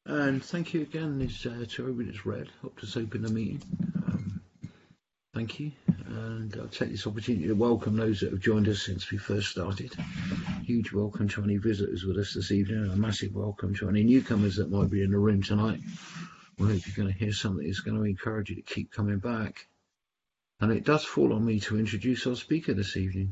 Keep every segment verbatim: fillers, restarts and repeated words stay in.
And thank you again this, uh, to everybody that's read. Hope to open the meeting. Um, thank you. And I'll take this opportunity to welcome those that have joined us since we first started. Huge welcome to any visitors with us this evening, and a massive welcome to any newcomers that might be in the room tonight. We hope you're going to hear something that's going to encourage you to keep coming back. And it does fall on me to introduce our speaker this evening.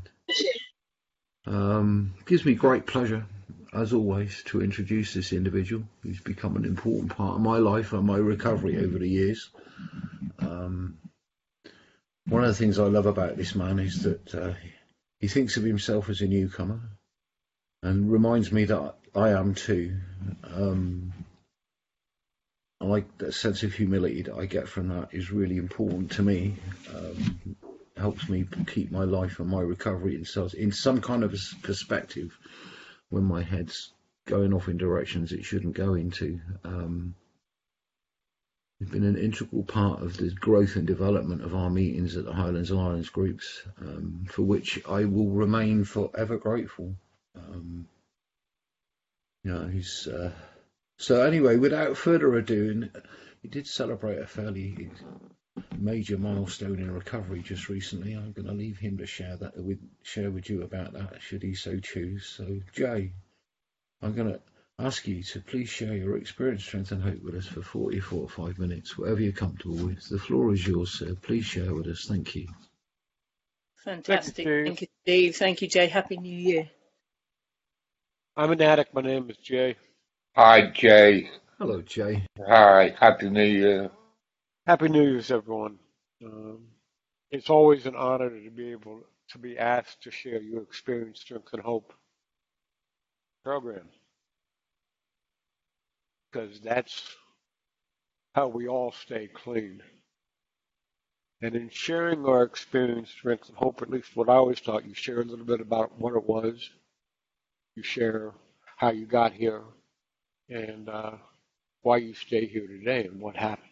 Um, it gives me great pleasure, as always, to introduce this individual who's become an important part of my life and my recovery over the years. Um, one of the things I love about this man is that uh, he thinks of himself as a newcomer and reminds me that I am too. Um, I like that sense of humility that I get from that is really important to me. Um, helps me keep my life and my recovery in, in some kind of a perspective when my head's going off in directions it shouldn't go into. Um, it's been an integral part of the growth and development of our meetings at the Highlands and Islands groups, um, for which I will remain forever grateful. Um, you know, he's uh, so anyway. Without further ado, and he did celebrate a fairly major milestone in recovery just recently. I'm going to leave him to share that with share with you about that, should he so choose. So, Jay, I'm going to ask you to please share your experience, strength, and hope with us for forty, forty-five minutes, whatever you're comfortable with. The floor is yours, sir. Please share with us. Thank you. Thank you, Fantastic. Steve. Thank you, Steve. Thank you, Jay. Happy New Year. I'm an addict. My name is Jay. Hi, Jay. Hello, Jay. Hi, Happy New Year. Happy New Year's, everyone. Um, it's always an honor to be able to be asked to share your experience, strength, and hope program, because that's how we all stay clean. And in sharing our experience, strength, and hope, at least what I always thought, you share a little bit about what it was, you share how you got here, and uh, why you stay here today and what happened.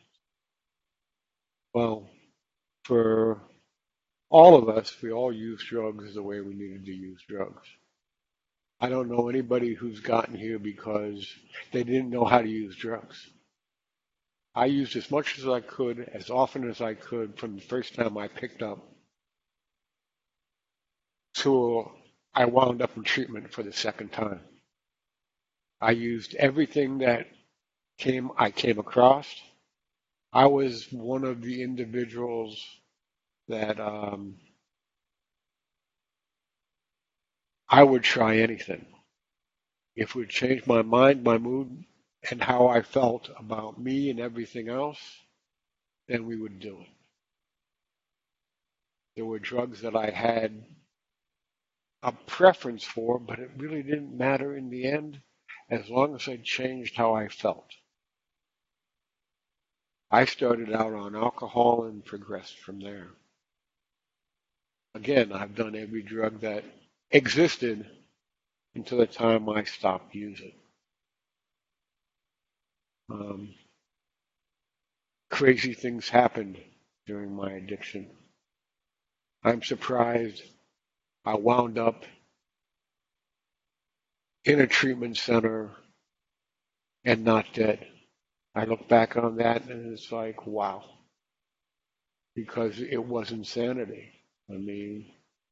Well, for all of us, we all use drugs the way we needed to use drugs. I don't know anybody who's gotten here because they didn't know how to use drugs. I used as much as I could, as often as I could, from the first time I picked up till I wound up in treatment for the second time. I used everything that came I came across. I was one of the individuals that um, I would try anything. If it would change my mind, my mood, and how I felt about me and everything else, then we would do it. There were drugs that I had a preference for, but it really didn't matter in the end as long as I changed how I felt. I started out on alcohol and progressed from there. Again, I've done every drug that existed until the time I stopped using. Um, crazy things happened during my addiction. I'm surprised I wound up in a treatment center and not dead. I look back on that and it's like, wow, because it was insanity. I mean,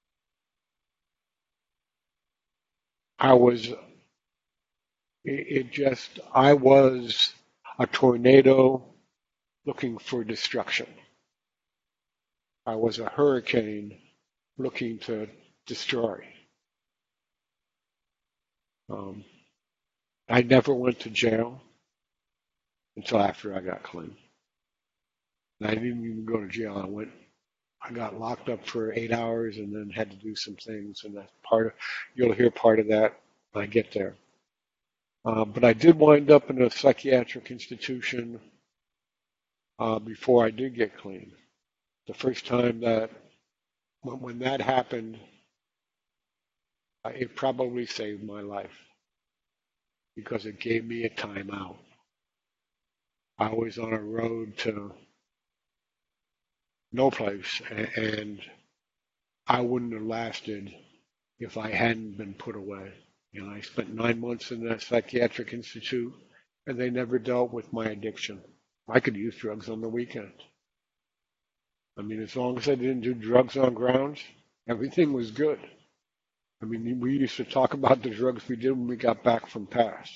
I was, it, it just, I was a tornado looking for destruction. I was a hurricane looking to destroy. Um, I never went to jail until after I got clean. And I didn't even go to jail. I went, I got locked up for eight hours and then had to do some things. And that's part of, you'll hear part of that when I get there. Uh, but I did wind up in a psychiatric institution uh, before I did get clean. The first time that, when, when that happened, uh, it probably saved my life because it gave me a time out. I was on a road to no place, and I wouldn't have lasted if I hadn't been put away. You know, I spent nine months in that psychiatric institute, and they never dealt with my addiction. I could use drugs on the weekends. I mean, as long as I didn't do drugs on grounds, everything was good. I mean, we used to talk about the drugs we did when we got back from Paris.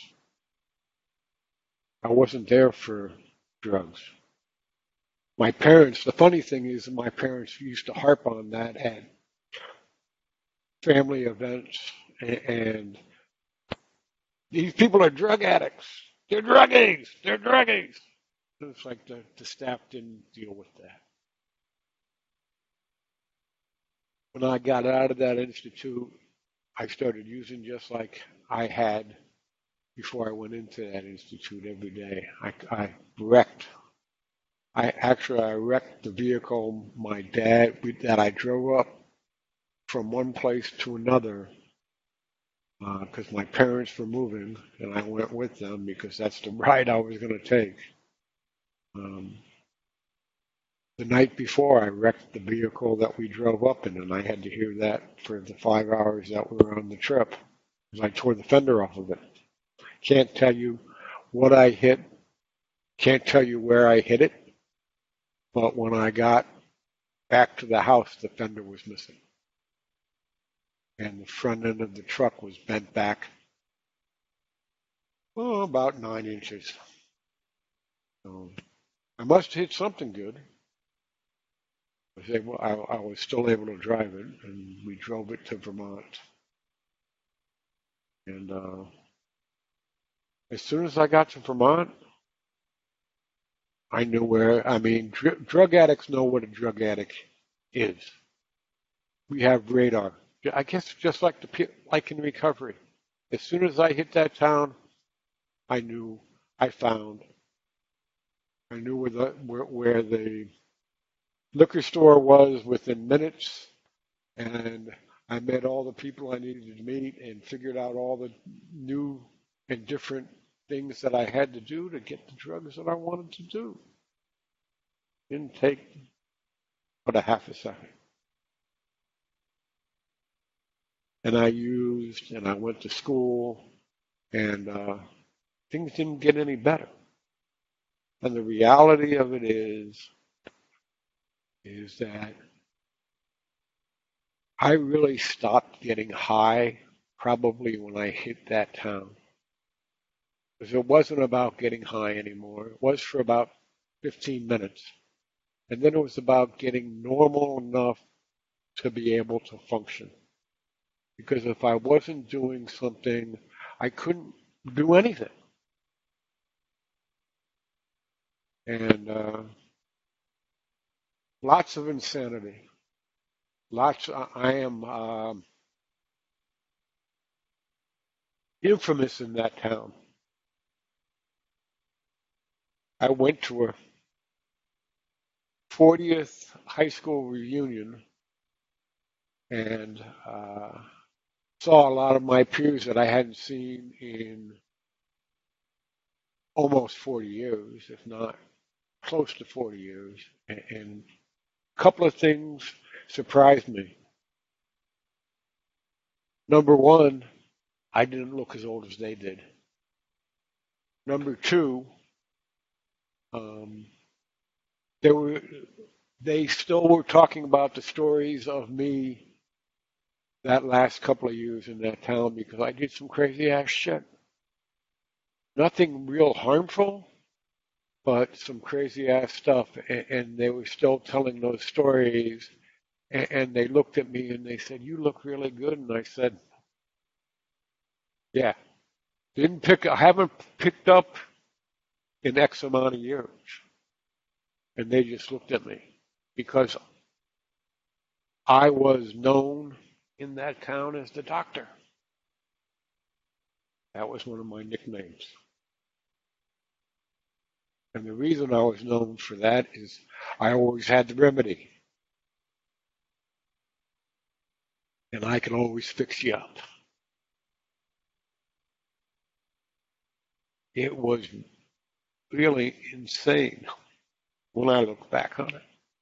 I wasn't there for drugs. My parents, the funny thing is, my parents used to harp on that at family events, and, and these people are drug addicts. They're druggies. They're druggies. It's like the, the staff didn't deal with that. When I got out of that institute, I started using just like I had before I went into that institute every day. I, I wrecked. I actually I wrecked the vehicle my dad that I drove up from one place to another because uh, my parents were moving, and I went with them because that's the ride I was going to take. Um, the night before, I wrecked the vehicle that we drove up in, and I had to hear that for the five hours that we were on the trip because I tore the fender off of it. Can't tell you what I hit, can't tell you where I hit it, but when I got back to the house, the fender was missing. And the front end of the truck was bent back, oh, about nine inches. So I must have hit something good. I was, able, I, I was still able to drive it, and we drove it to Vermont. And uh, as soon as I got to Vermont, I knew where, I mean, dr- drug addicts know what a drug addict is. We have radar. I guess just like the like in recovery. As soon as I hit that town, I knew, I found, I knew where the where, where the liquor store was within minutes, and I met all the people I needed to meet and figured out all the new and different things that I had to do to get the drugs that I wanted to do. Didn't take but a half a second. And I used, and I went to school, and uh, things didn't get any better. And the reality of it is, is that I really stopped getting high probably when I hit that town. Because it wasn't about getting high anymore. It was for about fifteen minutes. And then it was about getting normal enough to be able to function. Because if I wasn't doing something, I couldn't do anything. And uh, lots of insanity. Lots. I am um, infamous in that town. I went to a fortieth high school reunion and uh, saw a lot of my peers that I hadn't seen in almost forty years, if not close to forty years. And, and a couple of things surprised me. Number one, I didn't look as old as they did. Number two, um, they were they still were talking about the stories of me that last couple of years in that town because I did some crazy ass shit. Nothing real harmful, but some crazy ass stuff. And, and they were still telling those stories. And, and they looked at me and they said, "You look really good." And I said, "Yeah, didn't pick. I haven't picked up in X amount of years." And they just looked at me because I was known in that town as the doctor. That was one of my nicknames. And the reason I was known for that is I always had the remedy. And I can always fix you up. It was really insane when I look back on it.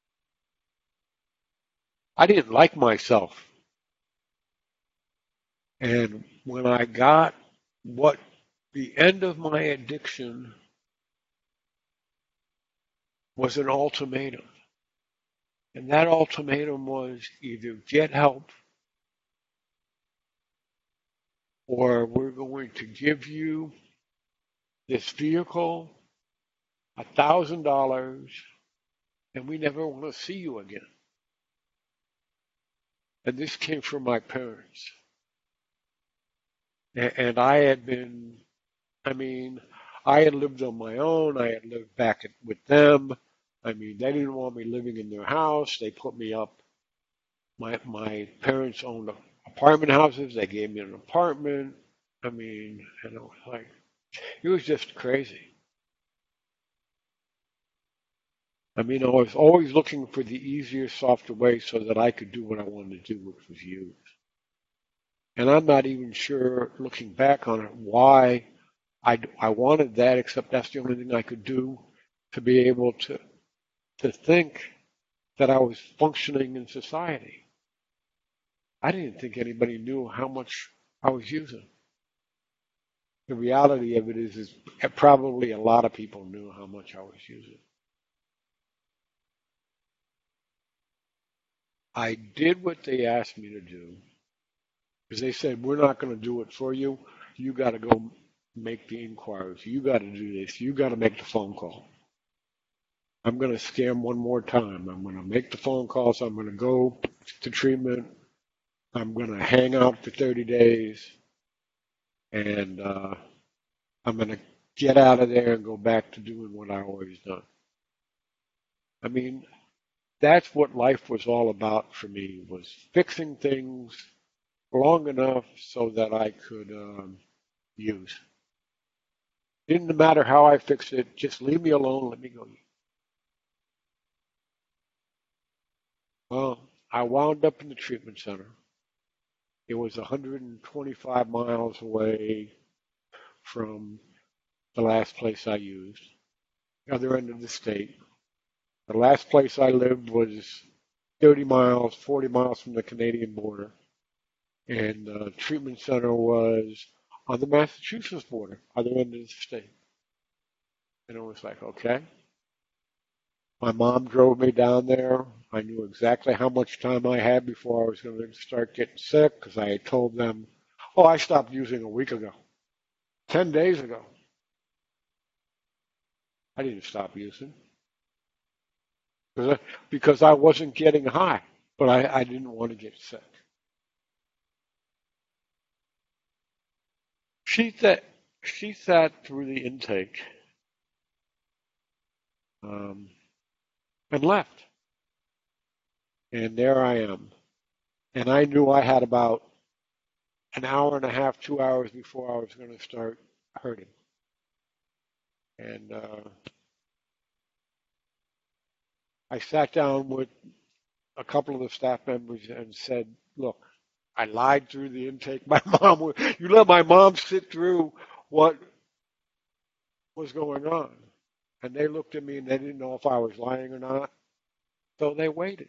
I didn't like myself. And when I got what The end of my addiction was an ultimatum. And that ultimatum was either get help or we're going to give you this vehicle, a thousand dollars, and we never want to see you again. And this came from my parents. A- And I had been, I mean, I had lived on my own. I had lived back at, with them. I mean, they didn't want me living in their house. They put me up. My my parents owned apartment houses. They gave me an apartment. I mean, and it was like, it was just crazy. I mean, I was always looking for the easier, softer way so that I could do what I wanted to do, which was use. And I'm not even sure, looking back on it, why I, I wanted that, except that's the only thing I could do to be able to, to think that I was functioning in society. I didn't think anybody knew how much I was using. The reality of it is, is probably a lot of people knew how much I was using. I did what they asked me to do because they said, we're not going to do it for you. You got to go make the inquiries. You got to do this. You got to make the phone call. I'm going to scam one more time. I'm going to make the phone calls. I'm going to go to treatment. I'm going to hang out for thirty days. And uh, I'm going to get out of there and go back to doing what I always done. I mean, that's what life was all about for me, was fixing things long enough so that I could um, use. Didn't matter how I fixed it, just leave me alone, let me go. Well, I wound up in the treatment center. It was one hundred twenty-five miles away from the last place I used, the other end of the state. The last place I lived was thirty miles, forty miles from the Canadian border. And the treatment center was on the Massachusetts border, other end of the state. And it was like, okay. My mom drove me down there. I knew exactly how much time I had before I was going to start getting sick because I had told them, oh, I stopped using a week ago, ten days ago. I didn't stop using because I, because I wasn't getting high, but I, I didn't want to get sick. She sat, she sat through the intake um, and left. And there I am. And I knew I had about an hour and a half, two hours before I was going to start hurting. And uh, I sat down with a couple of the staff members and said, look, I lied through the intake. My mom, would- you let my mom sit through what was going on. And they looked at me and they didn't know if I was lying or not. So they waited.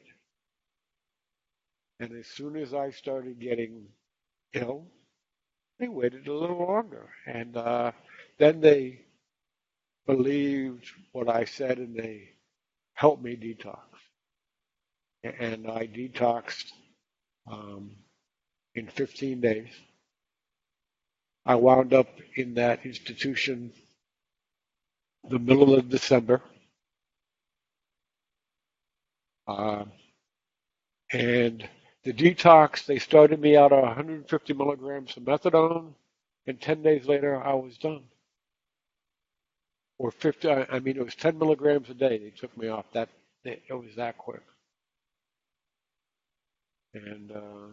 And as soon as I started getting ill, they waited a little longer. And uh, then they believed what I said and they helped me detox. And I detoxed um, in fifteen days. I wound up in that institution the middle of December. Uh, and the detox, they started me out on one hundred fifty milligrams of methadone, and ten days later I was done. Or fifty, I I mean, it was ten milligrams a day they took me off. That It was that quick. And uh,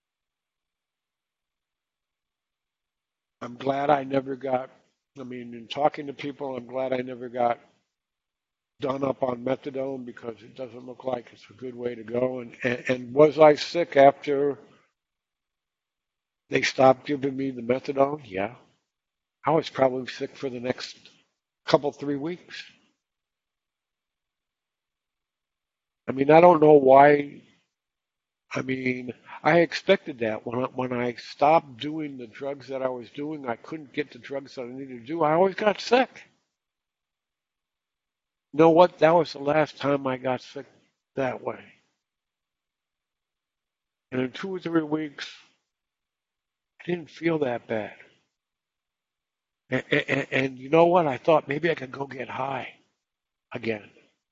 I'm glad I never got, I mean, in talking to people, I'm glad I never got done up on methadone because it doesn't look like it's a good way to go. And, and, and was I sick after they stopped giving me the methadone? Yeah. I was probably sick for the next couple, three weeks. I mean, I don't know why I mean, I expected that when I, when I stopped doing the drugs that I was doing, I couldn't get the drugs that I needed to do. I always got sick. You know what? That was the last time I got sick that way. And in two or three weeks, I didn't feel that bad. And, and, and you know what? I thought maybe I could go get high again.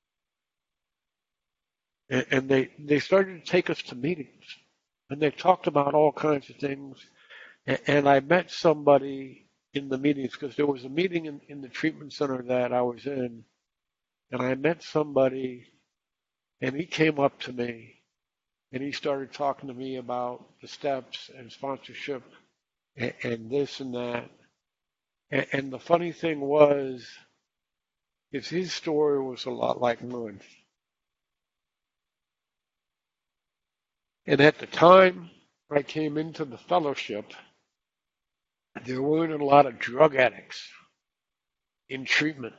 And, and they, they started to take us to meetings. And they talked about all kinds of things. And, and I met somebody in the meetings because there was a meeting in, in the treatment center that I was in. And I met somebody and he came up to me and he started talking to me about the steps and sponsorship and, and this and that. And, and the funny thing was, is his story was a lot like mine. And at the time I came into the fellowship, there weren't a lot of drug addicts in treatment.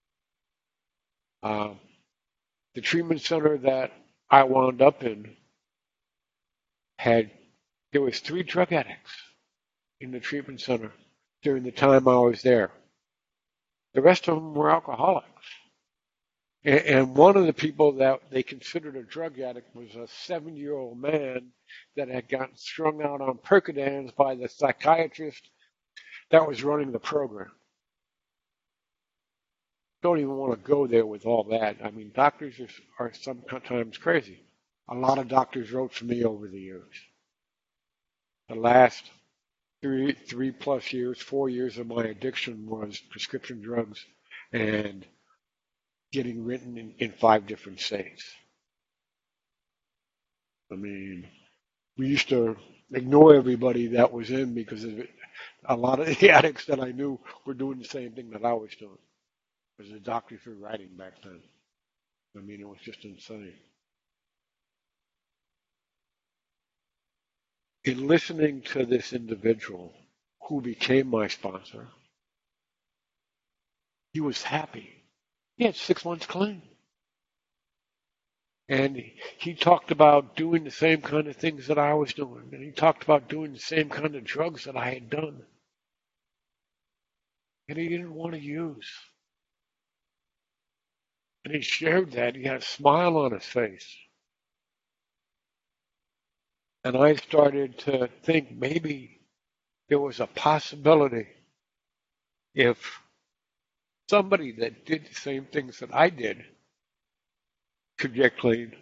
Um, the treatment center that I wound up in had, there was three drug addicts in the treatment center during the time I was there. The rest of them were alcoholics. And, and one of the people that they considered a drug addict was a seven-year-old man that had gotten strung out on Percodans by the psychiatrist that was running the program. Don't even want to go there with all that. I mean, doctors are, are sometimes crazy. A lot of doctors wrote for me over the years. The last three, three plus years, four years of my addiction was prescription drugs and getting written in, in five different states. I mean, we used to ignore everybody that was in because of it. A lot of the addicts that I knew were doing the same thing that I was doing. Because the doctors were writing back then. I mean, it was just insane. In listening to this individual who became my sponsor, he was happy. He had six months clean. And he talked about doing the same kind of things that I was doing. And he talked about doing the same kind of drugs that I had done. And he didn't want to use. And he shared that. He had a smile on his face. And I started to think maybe there was a possibility if somebody that did the same things that I did could get clean,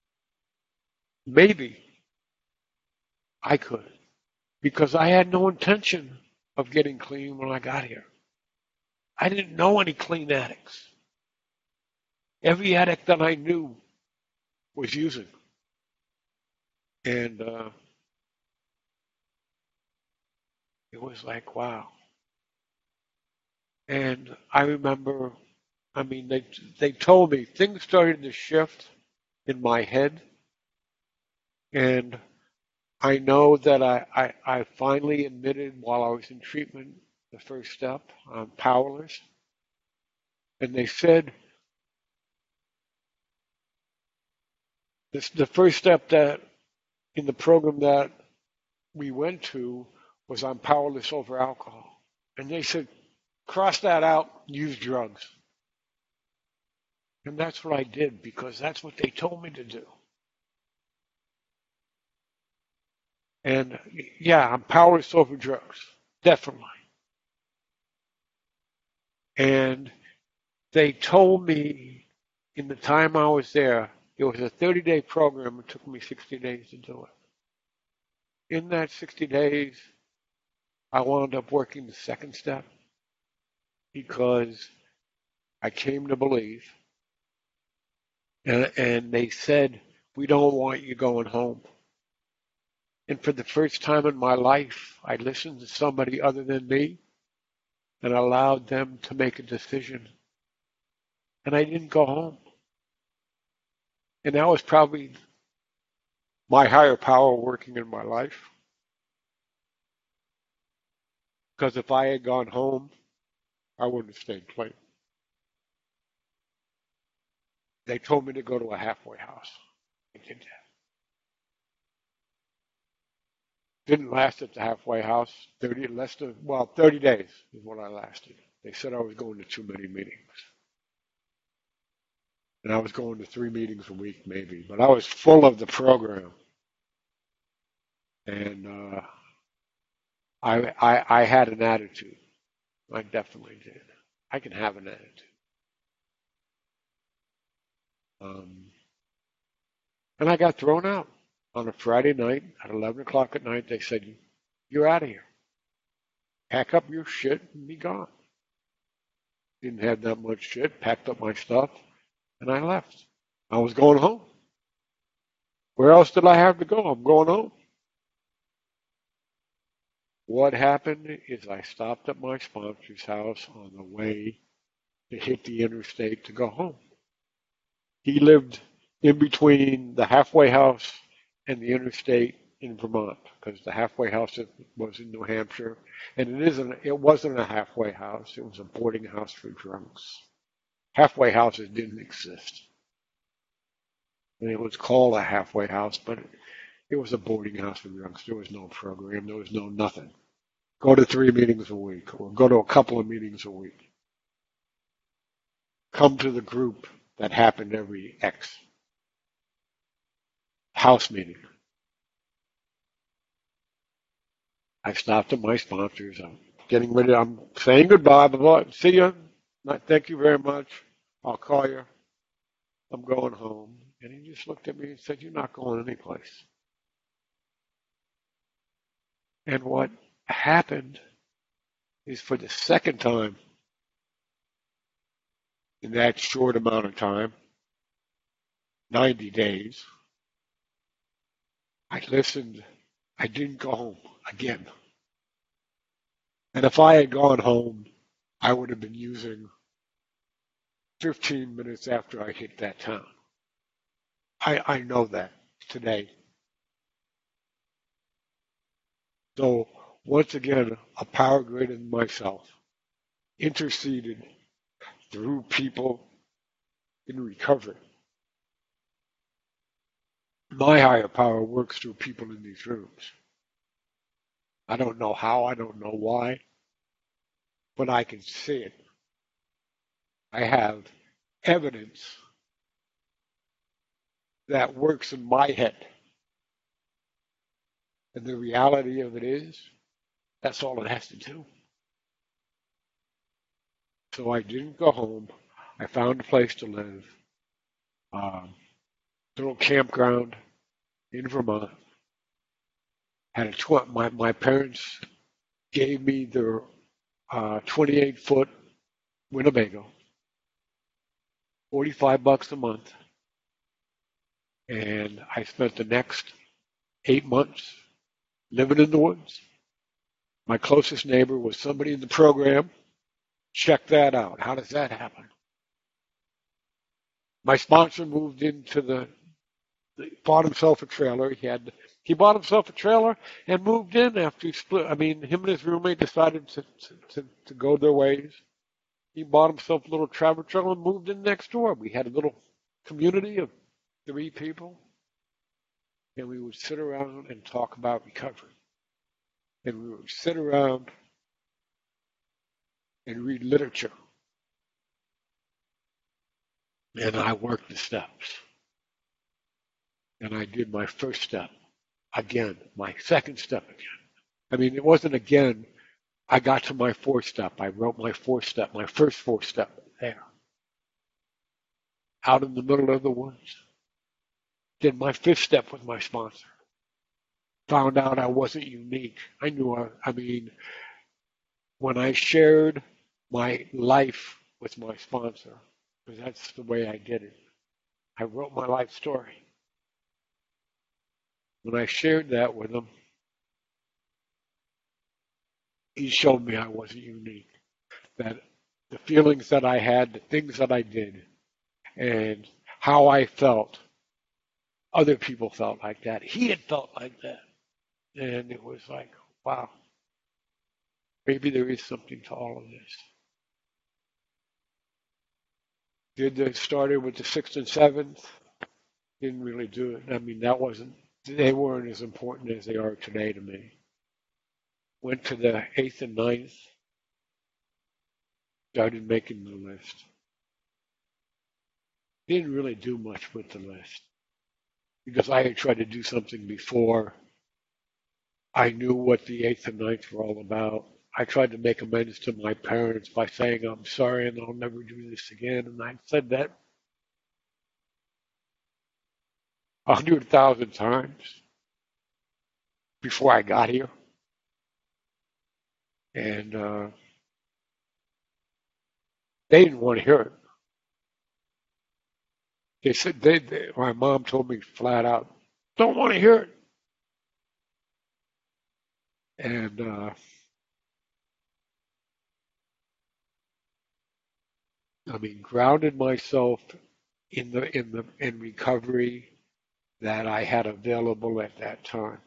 maybe I could. Because I had no intention of getting clean when I got here. I didn't know any clean addicts. Every addict that I knew was using. And uh, it was like, wow. And I remember, I mean, they they told me things started to shift in my head. And I know that I, I, I finally admitted while I was in treatment the first step, I'm powerless. And they said, this, the first step that in the program that we went to was I'm powerless over alcohol. And they said, cross that out, use drugs. And that's what I did because that's what they told me to do. And yeah, I'm powerless over drugs, definitely. And they told me in the time I was there, it was a thirty-day program. It took me sixty days to do it. In that sixty days, I wound up working the second step because I came to believe. And, and they said, we don't want you going home. And for the first time in my life, I listened to somebody other than me and allowed them to make a decision. And I didn't go home. And that was probably my higher power working in my life. Because if I had gone home, I wouldn't have stayed clean. They told me to go to a halfway house. I did that. Didn't last at the halfway house. Thirty less than well, thirty days is what I lasted. They said I was going to too many meetings, and I was going to three meetings a week maybe. But I was full of the program, and uh, I, I I had an attitude. I definitely did. I can have an attitude. Um, and I got thrown out on a Friday night at eleven o'clock at night. They said, "You're out of here. Pack up your shit and be gone." Didn't have that much shit. Packed up my stuff, and I left. I was going home. Where else did I have to go? I'm going home. What happened is I stopped at my sponsor's house on the way to hit the interstate to go home. He lived in between the halfway house and the interstate in Vermont, because the halfway house was in New Hampshire, and it isn't. It wasn't a halfway house. It was a boarding house for drunks. Halfway houses didn't exist. And it was called a halfway house, but it was a boarding house for drunks. There was no program. There was no nothing. Go to three meetings a week, or go to a couple of meetings a week. Come to the group that happened every X house meeting. I stopped at my sponsors. I'm getting ready. I'm saying goodbye. Blah, blah. See you. Thank you very much. I'll call you. I'm going home. And he just looked at me and said, "You're not going anyplace." And what happened is, for the second time in that short amount of time, ninety days, I listened. I didn't go home again. And if I had gone home, I would have been using fifteen minutes after I hit that town. I, I know that today. So once again, a power greater than myself interceded through people in recovery. My higher power works through people in these rooms. I don't know how, I don't know why, but I can see it. I have evidence that works in my head. And the reality of it is, that's all it has to do. So I didn't go home. I found a place to live. Um, little campground in Vermont. Had a tw- my my parents gave me their uh, twenty-eight foot Winnebago, forty-five bucks a month, and I spent the next eight months living in the woods. My closest neighbor was somebody in the program. Check that out. How does that happen? My sponsor moved into the, the bought himself a trailer. He had he bought himself a trailer and moved in after he split. I mean, him and his roommate decided to to, to go their ways. He bought himself a little travel trailer and moved in next door. We had a little community of three people, and we would sit around and talk about recovery. And we would sit around and read literature. And I worked the steps. And I did my first step again, my second step again. I mean, it wasn't again. I got to my fourth step. I wrote my fourth step, my first fourth step there. Out in the middle of the woods. Did my fifth step with my sponsor. Found out I wasn't unique. I knew, I, I mean, when I shared my life with my sponsor, because that's the way I did it. I wrote my life story. When I shared that with him, he showed me I wasn't unique. That the feelings that I had, the things that I did, and how I felt, other people felt like that. He had felt like that. And it was like, wow, maybe there is something to all of this. Did they started with the sixth and seventh? Didn't really do it. I mean, that wasn't they weren't as important as they are today to me. Went to the eighth and ninth, started making the list. Didn't really do much with the list because I had tried to do something before. I knew what the eighth and ninth were all about. I tried to make amends to my parents by saying, I'm sorry and I'll never do this again. And I said that a hundred thousand times before I got here. And uh, they didn't want to hear it. They said, they, they, my mom told me flat out, don't want to hear it. And uh, I mean, grounded myself in the in the in recovery that I had available at that time.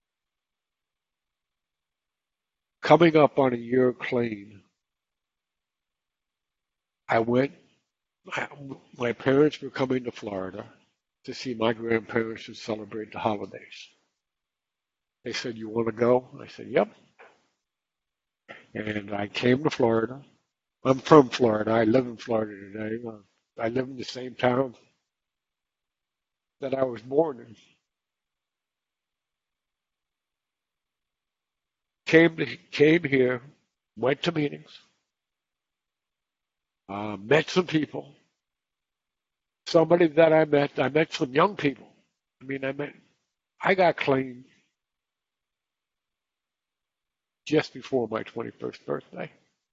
Coming up on a year clean, I went. I, my parents were coming to Florida to see my grandparents and celebrate the holidays. They said, "You want to go?" I said, "Yep." And I came to Florida. I'm from Florida. I live in Florida today. I live in the same town that I was born in. Came to, came here, went to meetings, uh, met some people. Somebody that I met, I met some young people. I mean, I met, I got clean just before my twenty-first birthday.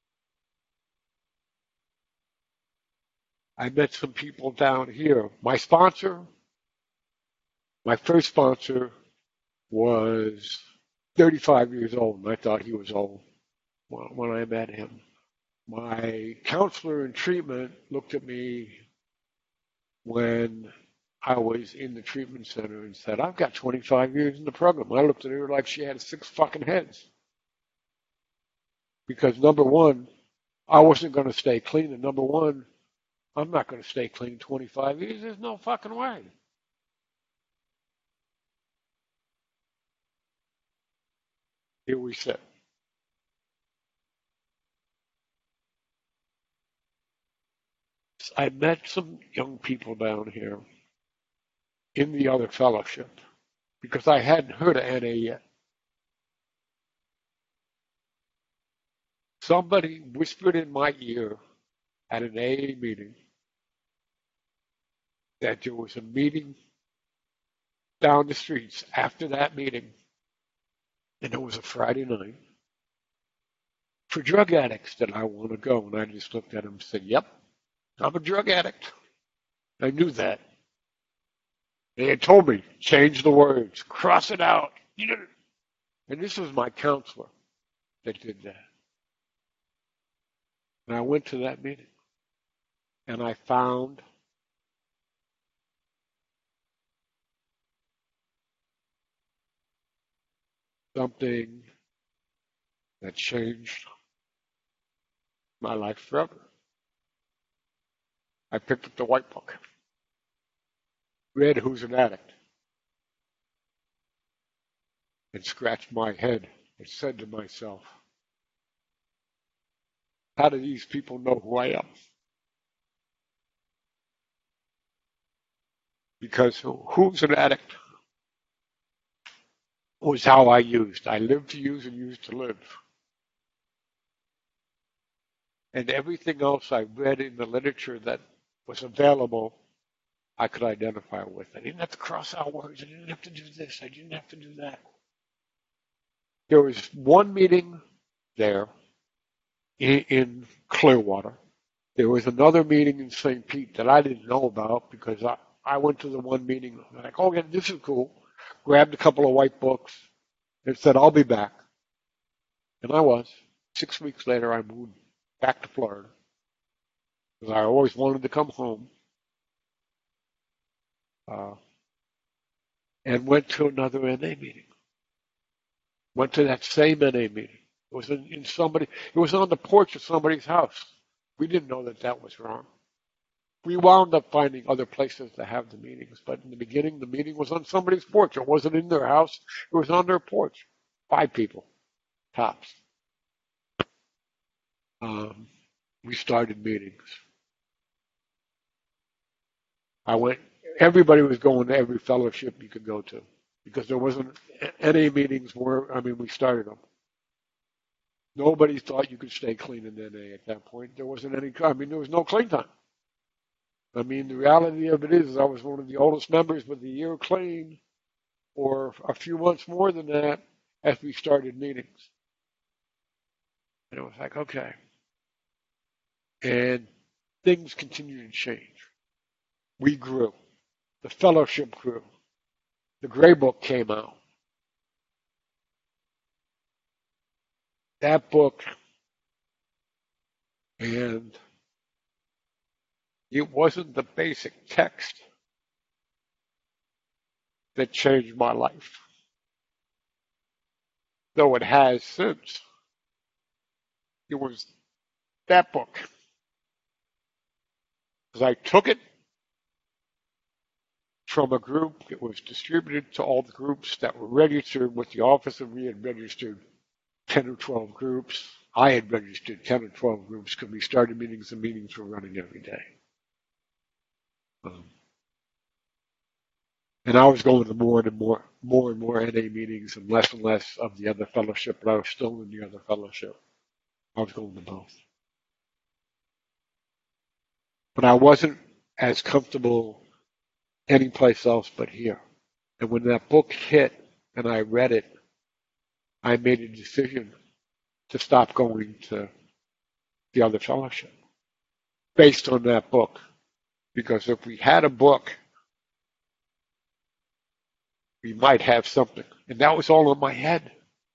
I met some people down here. My sponsor, my first sponsor was thirty-five years old, and I thought he was old when I met him. My counselor in treatment looked at me when I was in the treatment center and said, I've got twenty-five years in the program. I looked at her like she had six fucking heads. Because number one, I wasn't going to stay clean, and number one, I'm not going to stay clean twenty-five years. There's no fucking way. Here we sit. I met some young people down here in the other fellowship because I hadn't heard of N A yet. Somebody whispered in my ear at an A A meeting that there was a meeting down the streets after that meeting, and it was a Friday night, for drug addicts that I want to go. And I just looked at him and said, yep, I'm a drug addict. I knew that. They had told me, change the words, cross it out. And this was my counselor that did that. And I went to that meeting, and I found something that changed my life forever. I picked up the white book, read Who's an Addict, and scratched my head and said to myself, how do these people know who I am? Because Who's an Addict was how I used. I lived to use and used to live. And everything else I read in the literature that was available, I could identify with. I didn't have to cross out words. I didn't have to do this. I didn't have to do that. There was one meeting there in, in Clearwater. There was another meeting in Saint Pete that I didn't know about because I, I went to the one meeting like, oh, yeah, this is cool. Grabbed a couple of white books and said, I'll be back. And I was. Six weeks later, I moved back to Florida because I always wanted to come home. Uh, and went to another N A meeting. Went to that same N A meeting. It was in, in somebody. It was on the porch of somebody's house. We didn't know that that was wrong. We wound up finding other places to have the meetings, but in the beginning, the meeting was on somebody's porch. It wasn't in their house. It was on their porch. Five people, tops. Um, we started meetings. I went, everybody was going to every fellowship you could go to because there wasn't any meetings where, I mean, we started them. Nobody thought you could stay clean in N A at that point. There wasn't any, I mean, there was no clean time. I mean, the reality of it is, I was one of the oldest members with a year clean, or a few months more than that, as we started meetings. And it was like, okay. And things continued to change. We grew. The fellowship grew. The Gray Book came out. That book, and it wasn't the basic text that changed my life, though it has since. It was that book. Because I took it from a group, it was distributed to all the groups that were registered with the office, and we had registered ten or twelve groups. I had registered ten or twelve groups because we started meetings, and meetings were running every day. Um, and I was going to more and more, more and more N A meetings and less and less of the other fellowship, but I was still in the other fellowship. I was going to both. But I wasn't as comfortable anyplace else but here. And when that book hit and I read it, I made a decision to stop going to the other fellowship based on that book. Because if we had a book, we might have something. And that was all in my head.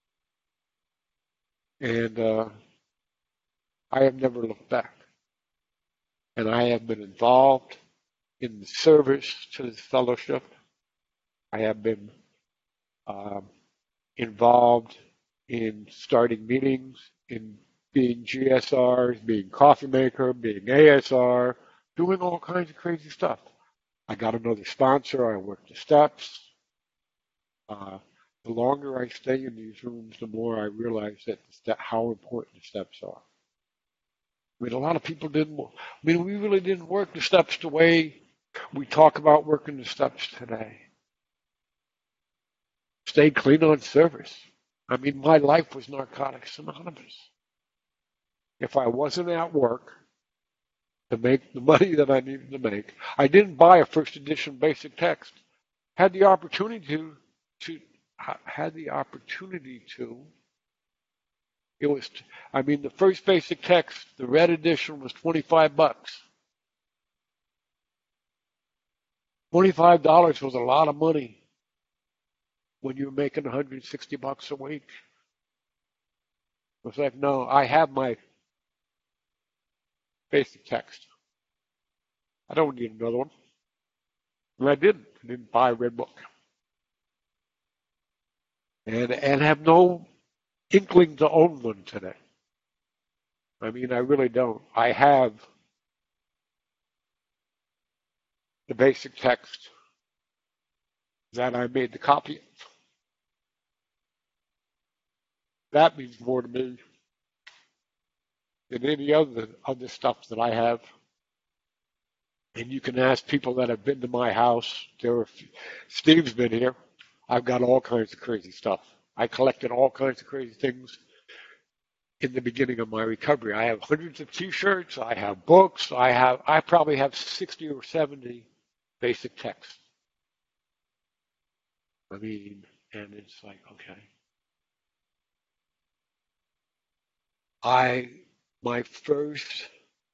And uh, I have never looked back. And I have been involved in the service to this fellowship. I have been um, involved in starting meetings, in being G S Rs, being coffee maker, being A S R, doing all kinds of crazy stuff. I got another sponsor. I work the steps. Uh, the longer I stay in these rooms, the more I realize that the step, how important the steps are. I mean, a lot of people didn't. I mean, we really didn't work the steps the way we talk about working the steps today. Stay clean on service. I mean, my life was Narcotics Anonymous. If I wasn't at work to make the money that I needed to make, I didn't buy a first edition basic text. Had the opportunity to, to had the opportunity to. It was, I mean, the first basic text, the red edition, was twenty-five bucks. twenty-five dollars was a lot of money when you were making one hundred sixty bucks a week. It was like, no, I have my basic text. I don't need another one. And I didn't. I didn't buy a red book. And, and have no inkling to own one today. I mean, I really don't. I have the basic text that I made the copy of. That means more to me than any other other stuff that I have. And you can ask people that have been to my house. There were, Steve's been here. I've got all kinds of crazy stuff. I collected all kinds of crazy things in the beginning of my recovery. I have hundreds of T-shirts. I have books. I have. I probably have sixty or seventy basic texts. I mean, and it's like, okay. I, my first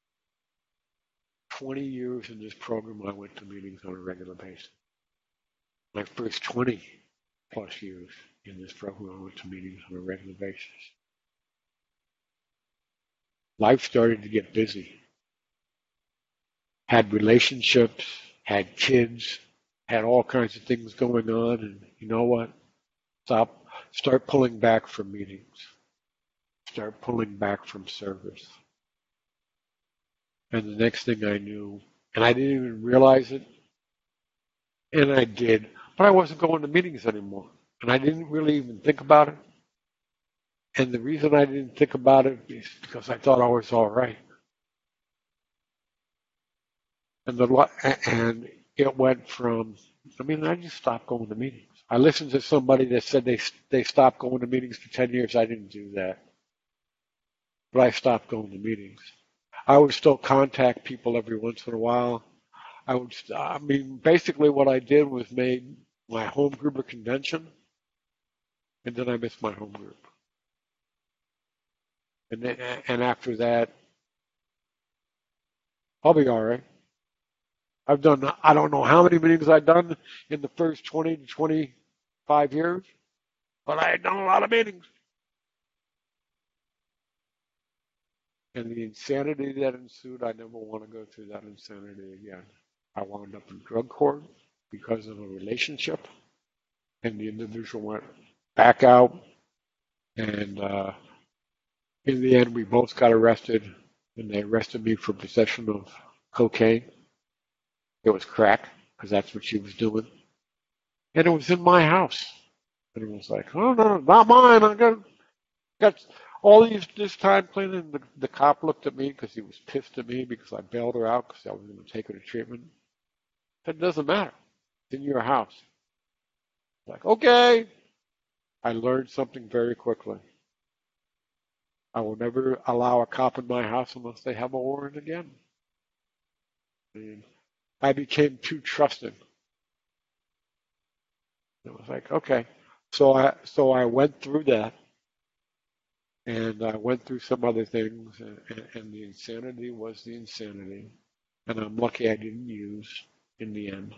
twenty years in this program, I went to meetings on a regular basis. My first twenty plus years in this program, I went to meetings on a regular basis. Life started to get busy. Had relationships, had kids, had all kinds of things going on, and you know what? Stop, start pulling back from meetings. Start pulling back from service. And the next thing I knew, and I didn't even realize it, and I did, but I wasn't going to meetings anymore, and I didn't really even think about it. And the reason I didn't think about it is because I thought I was all right. And the and it went from, I mean, I just stopped going to meetings. I listened to somebody that said they they stopped going to meetings for ten years. I didn't do that, but I stopped going to meetings. I would still contact people every once in a while. I would, I mean, basically what I did was made my home group a convention, and then I missed my home group. And then, and after that, I'll be all right. I've done, I don't know how many meetings I've done in the first twenty to twenty-five years, but I had done a lot of meetings. And the insanity that ensued, I never want to go through that insanity again. I wound up in drug court because of a relationship, and the individual went back out, and uh, in the end, we both got arrested, and they arrested me for possession of cocaine. It was crack, because that's what she was doing. And it was in my house. And it was like, oh, no, not mine. I got, got all these, this time cleaning. The, the cop looked at me because he was pissed at me because I bailed her out because I was going to take her to treatment. It doesn't matter. It's in your house. Like, okay. I learned something very quickly. I will never allow a cop in my house unless they have a warrant again. I mean, I became too trusting. It was like, okay. So I so I went through that, and I went through some other things, and, and, and the insanity was the insanity. And I'm lucky I didn't use in the end.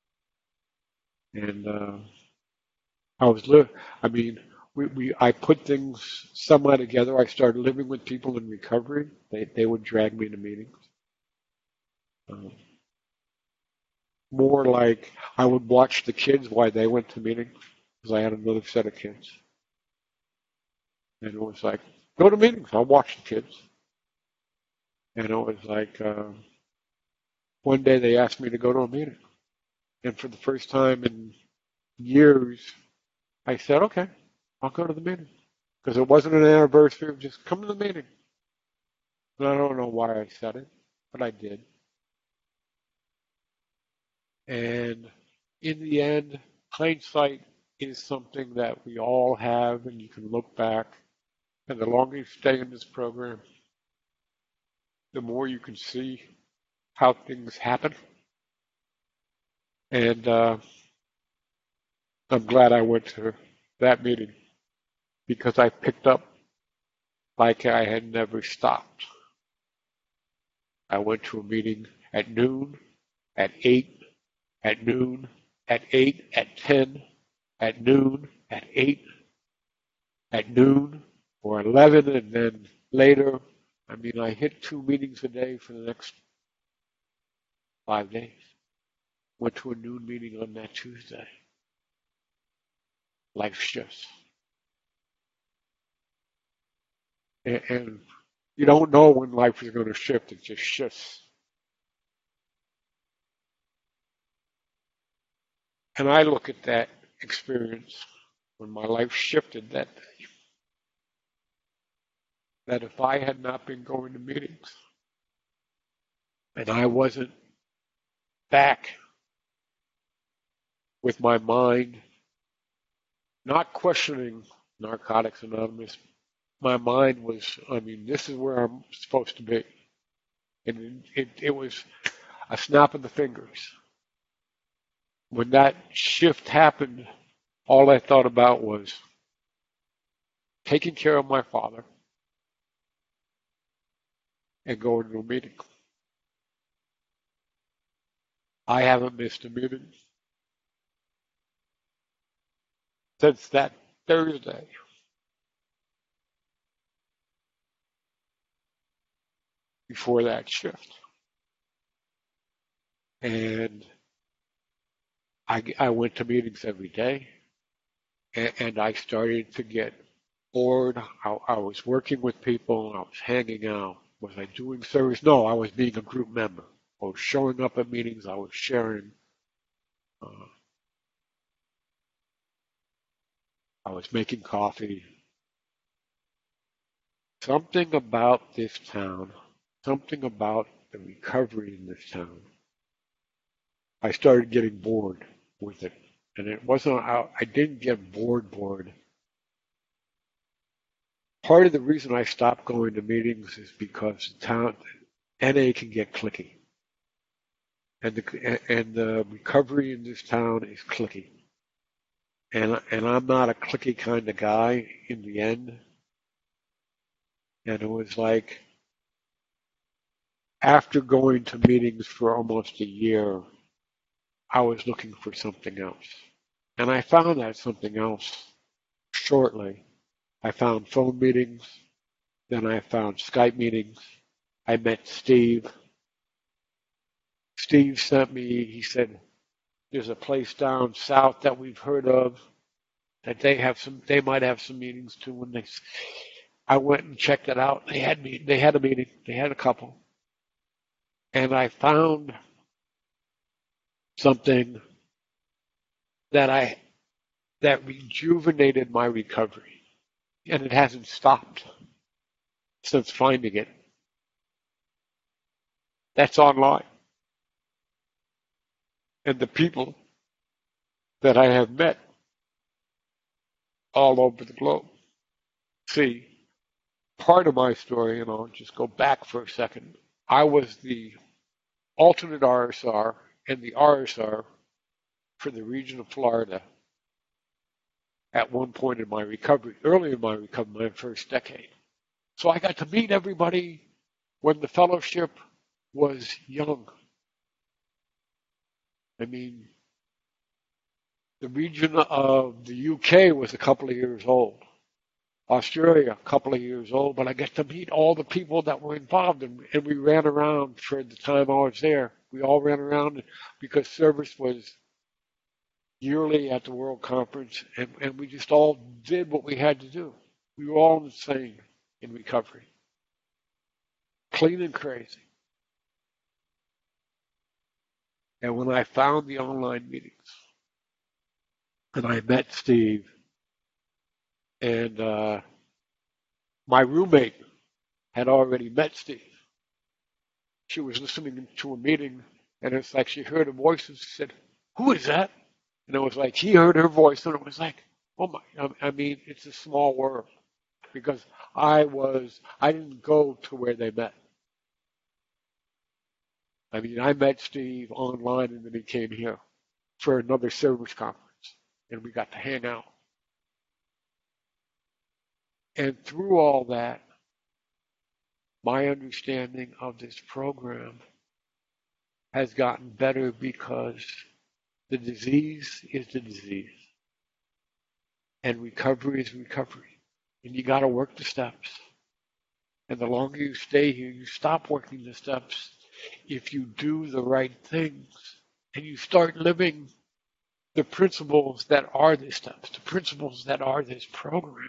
And uh, I was li- I mean, we, we I put things somewhat together. I started living with people in recovery. They they would drag me to meetings. Um, more like I would watch the kids while they went to meetings because I had another set of kids. And it was like, go to meetings. I'll watch the kids. And it was like, uh, one day they asked me to go to a meeting. And for the first time in years, I said, okay, I'll go to the meeting. Because it wasn't an anniversary of just come to the meeting. And I don't know why I said it, but I did. And in the end, hindsight is something that we all have, and you can look back. And the longer you stay in this program, the more you can see how things happen. And uh, I'm glad I went to that meeting because I picked up like I had never stopped. I went to a meeting at noon, at eight, at noon, at eight, at ten, at noon, at eight, at noon, or eleven, and then later. I mean, I hit two meetings a day for the next five days. Went to a noon meeting on that Tuesday. Life shifts. And, and you don't know when life is going to shift. It just shifts. And I look at that experience when my life shifted that day, that if I had not been going to meetings and I wasn't back with my mind, not questioning Narcotics Anonymous, my mind was, I mean, this is where I'm supposed to be. And it, it, it was a snap of the fingers. When that shift happened, all I thought about was taking care of my father and going to a meeting. I haven't missed a meeting since that Thursday. Before that shift. And I, I went to meetings every day, and, and I started to get bored. I, I was working with people. I was hanging out. Was I doing service? No, I was being a group member. I was showing up at meetings. I was sharing. Uh, I was making coffee. Something about this town, something about the recovery in this town, I started getting bored with it. And it wasn't, I, I didn't get bored, bored. Part of the reason I stopped going to meetings is because the town, N A can get clicky. And the, and the recovery in this town is clicky. And, and I'm not a clicky kind of guy in the end. And it was like, after going to meetings for almost a year, I was looking for something else. And I found that something else shortly. I found phone meetings, then I found Skype meetings. I met Steve. Steve sent me, he said, there's a place down south that we've heard of that they have some, they might have some meetings too. When they, I went and checked it out. They had me, they had a meeting, they had a couple. And I found something that I, that rejuvenated my recovery. And it hasn't stopped since finding it. That's online. And the people that I have met all over the globe. See, part of my story, and I'll just go back for a second. I was the alternate R S R and the R S R for the region of Florida at one point in my recovery, early in my recovery, my first decade. So I got to meet everybody when the fellowship was young. I mean, the region of the U K was a couple of years old. Australia, a couple of years old, but I got to meet all the people that were involved, and, and we ran around for the time I was there. We all ran around because service was yearly at the World Conference, and, and we just all did what we had to do. We were all insane in recovery. Clean and crazy. And when I found the online meetings, and I met Steve, and uh, my roommate had already met Steve. She was listening to a meeting, and it's like she heard a voice, and she said, "Who is that?" And it was like he heard her voice, and it was like, oh my, I mean, it's a small world. Because I was, I didn't go to where they met. I mean, I met Steve online, and then he came here for another service conference, and we got to hang out. And through all that, my understanding of this program has gotten better because the disease is the disease. And recovery is recovery. And you got to work the steps. And the longer you stay here, you stop working the steps if you do the right things and you start living the principles that are the steps, the principles that are this program.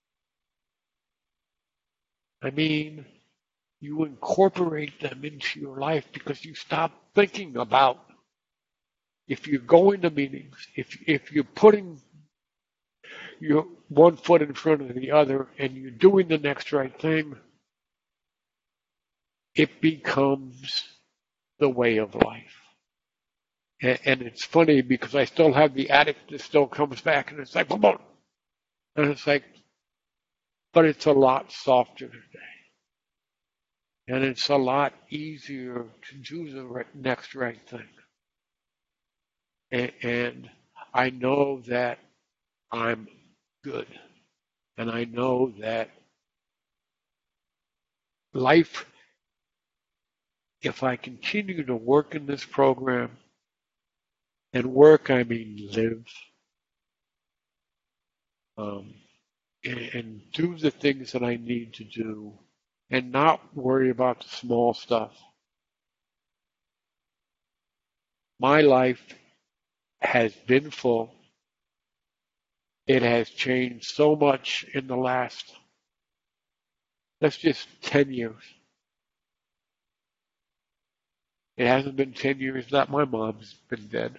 I mean, you incorporate them into your life because you stop thinking about if you're going to meetings, if if you're putting your one foot in front of the other and you're doing the next right thing, it becomes the way of life. And, and it's funny because I still have the addict that still comes back and it's like, come on. And it's like, but it's a lot softer today. And it's a lot easier to do the right, next right thing. And, and I know that I'm good. And I know that life, if I continue to work in this program, and work, I mean live, um, and, and do the things that I need to do, and not worry about the small stuff. My life has been full. It has changed so much in the last, let's just ten years. It hasn't been ten years that my mom's been dead.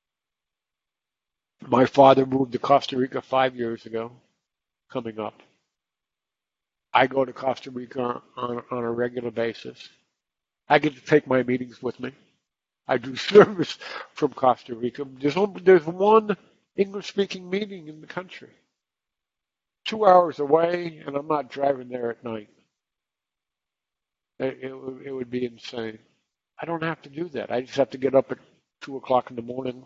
My father moved to Costa Rica five years ago, coming up. I go to Costa Rica on, on a regular basis. I get to take my meetings with me. I do service from Costa Rica. There's, only, there's one English-speaking meeting in the country. Two hours away, and I'm not driving there at night. It, it, would- it would be insane. I don't have to do that. I just have to get up at two o'clock in the morning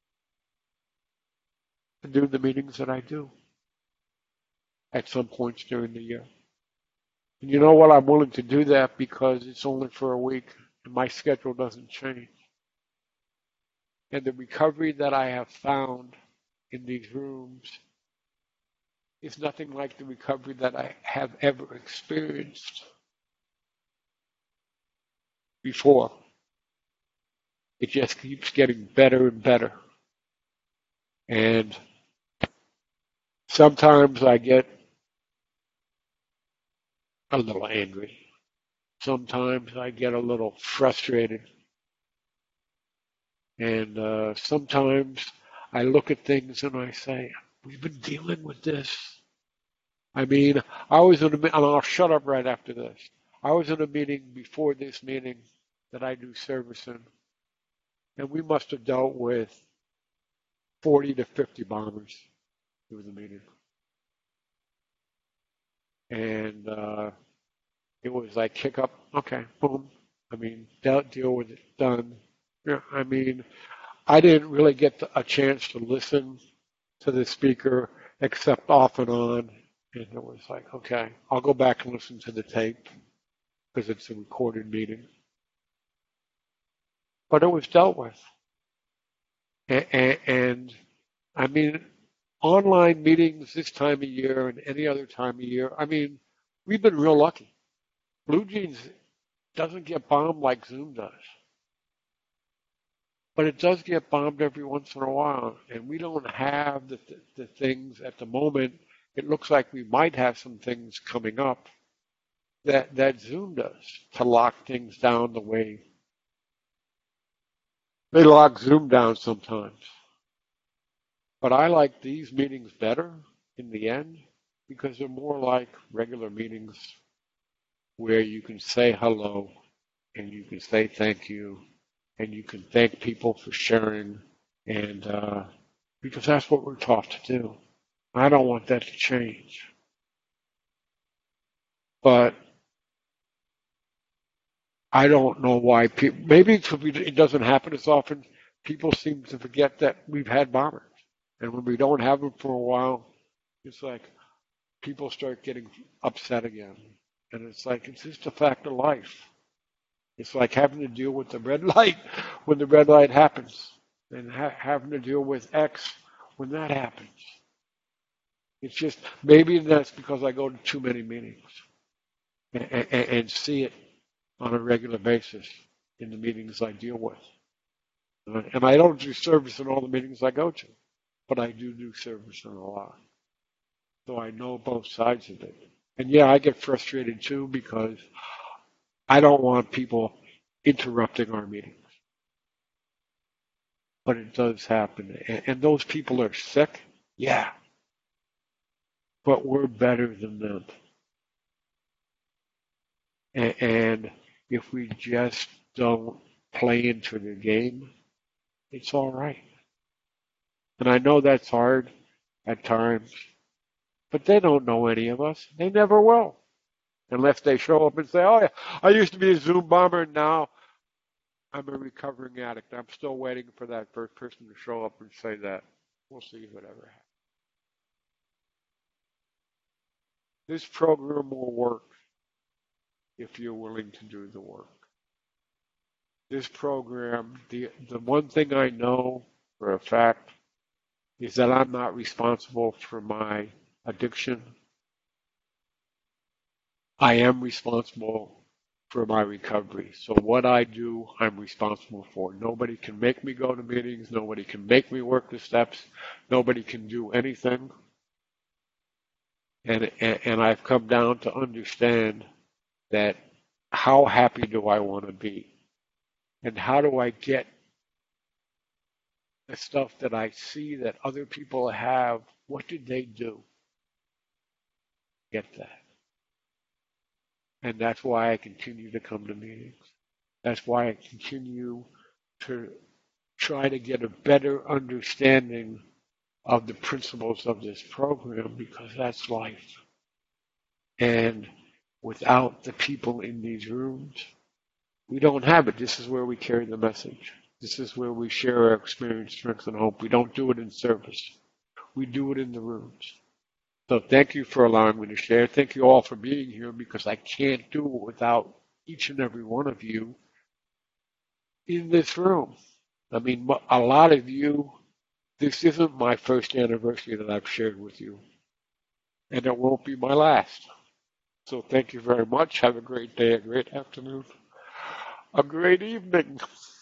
to do the meetings that I do at some points during the year. And you know what? I'm willing to do that because it's only for a week and my schedule doesn't change. And the recovery that I have found in these rooms is nothing like the recovery that I have ever experienced before. It just keeps getting better and better. And sometimes I get a little angry. Sometimes I get a little frustrated. And uh, sometimes I look at things and I say, we've been dealing with this. I mean, I was in a, and I'll shut up right after this. I was in a meeting before this meeting that I do service in, and we must have dealt with forty to fifty bombers through the meeting. And uh, it was like kick up, okay, boom. I mean, deal, deal with it, done. Yeah, I mean, I didn't really get a chance to listen to the speaker except off and on. And it was like, okay, I'll go back and listen to the tape because it's a recorded meeting. But it was dealt with. And, and, and I mean, online meetings this time of year and any other time of year, I mean, we've been real lucky. Blue Jeans doesn't get bombed like Zoom does. But it does get bombed every once in a while. And we don't have the, th- the things at the moment. It looks like we might have some things coming up that, that Zoom does to lock things down the way they lock Zoom down sometimes. But I like these meetings better in the end because they're more like regular meetings where you can say hello and you can say thank you and you can thank people for sharing and uh, because that's what we're taught to do. I don't want that to change. But I don't know why people, maybe it's because it doesn't happen as often. People seem to forget that we've had bombers. And when we don't have them for a while, it's like people start getting upset again. And it's like, it's just a fact of life. It's like having to deal with the red light when the red light happens and ha- having to deal with X when that happens. It's just, maybe that's because I go to too many meetings and, and, and see it on a regular basis in the meetings I deal with. And I don't do service in all the meetings I go to, but I do do service in a lot. So I know both sides of it. And yeah, I get frustrated too because I don't want people interrupting our meetings. But it does happen. And, and those people are sick, yeah. But we're better than them. And, and if we just don't play into the game, it's all right. And I know that's hard at times, but they don't know any of us. They never will. Unless they show up and say, oh, yeah, I used to be a Zoom bomber, and now I'm a recovering addict. I'm still waiting for that first person to show up and say that. We'll see whatever happens. This program will work if you're willing to do the work. This program, the, the one thing I know for a fact is that I'm not responsible for my addiction. I am responsible for my recovery. So what I do, I'm responsible for. Nobody can make me go to meetings. Nobody can make me work the steps. Nobody can do anything. And, and, and I've come down to understand that how happy do I want to be? And how do I get the stuff that I see that other people have? What did they do? Get that. And that's why I continue to come to meetings. That's why I continue to try to get a better understanding of the principles of this program, because that's life. And without the people in these rooms, we don't have it. This is where we carry the message. This is where we share our experience, strength, and hope. We don't do it in service. We do it in the rooms. So thank you for allowing me to share. Thank you all for being here, because I can't do it without each and every one of you in this room. I mean, a lot of you, this isn't my first anniversary that I've shared with you, and it won't be my last. So thank you very much. Have a great day, a great afternoon, a great evening.